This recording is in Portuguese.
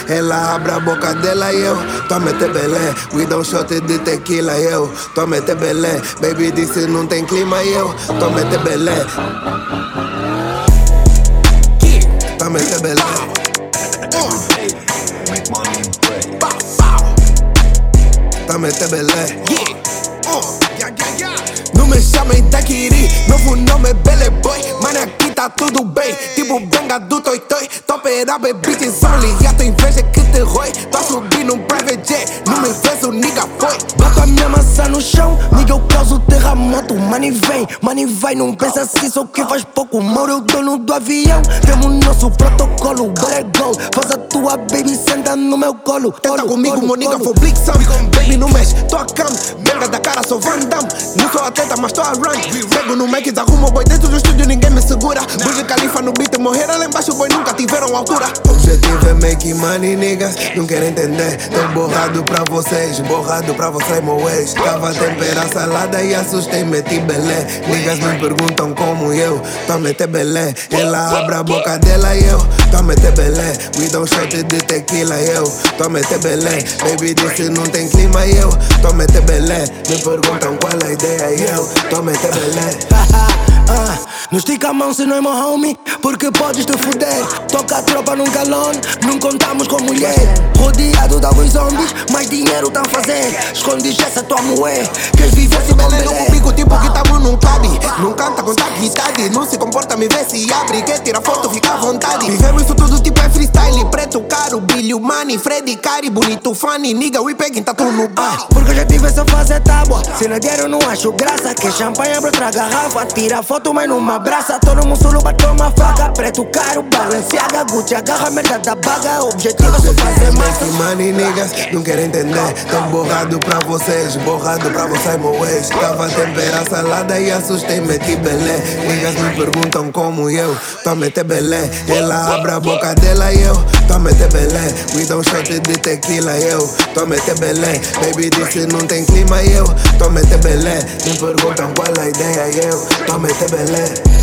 Ela abre a boca dela e eu tô a meter belé. We dá shot de tequila e eu tô a meter belé. Baby disse não tem clima e eu tô a meter belé. Tô a meter belé. Tô a meter belé. Não me chamem Daquiri, novo nome é Bele Boy. Mano, aqui tá tudo bem, tipo benga do Toy Toy. Tô operado, bitches only, já tô inveja que te rói. Tô subindo um private jet, não me fez o nigga foi. Boto a minha maçã no chão, nigga eu causo terremoto. Money vem, money vai, não pensa assim, só que faz pouco. Mauro é o dono do avião, temos nosso protocolo. Better go, faz a tua baby, senta no meu colo. Tenta comigo, meu nigga, for blick some. Baby, não mexe, tô a cam, benga da cara, sou Van Damme. Não sou atleta, mas tô a run. Pego no Mac, arrumo boy dentro do estúdio, ninguém me segura. Burj Khalifa no beat, morreram lá embaixo, boy, nunca tiveram altura. Objetivo é make money, niggas, não quero entender. Tô borrado pra vocês, meu ex. Tava a temperar salada e assustei, meti belé. Niggas me perguntam como eu tô a meter belé. Ela abre a boca dela e eu tô a meter belé. We dá shot de tequila e eu tô a meter belé. Baby disse não tem clima e eu tô a meter belé. Me perguntam qual é a ideia e eu tô a meter belé. Não estica a mão se não é meu homie, porque podes te fuder. Toca a tropa num galão, não contamos com mulher. Rodeado de alguns zombies, mais dinheiro tá a fazer. Escondes essa tua moé, queres viver se beleza comigo, tipo que tamo num club. Não canta com taquidade, não se comporta, me vê se abre. Quer tirar foto, fica à vontade. Vivemos isso tudo tipo é freestyle. Preto, caro, Billy, Money, Freddy, Cari, bonito, funny. Nigga, we peguem, tá tudo no bar. Porque eu já tive essa fase tábua. Se não dinheiro não acho graça. Que champanhe abre outra garrafa. Tira foto, mas numa abraça. Todo mundo solo bate uma faca. Preto, caro, Balenciaga, Gucci, agarra a merda da baga. Objetivo é só fazer massa. Money, niggas, não quero entender. Tô borrado pra vocês, meu ex. Tava a temperar salada e assustei, meti belé. Niggas me perguntam como eu tô a meter belé. Ela abre a boca dela e eu tô a meter belé. We dá shot de tequila e eu tô a meter belé. Baby disse não tem clima e eu tô a meter belé. Me perguntam qual é a ideia e eu tô a meter belé.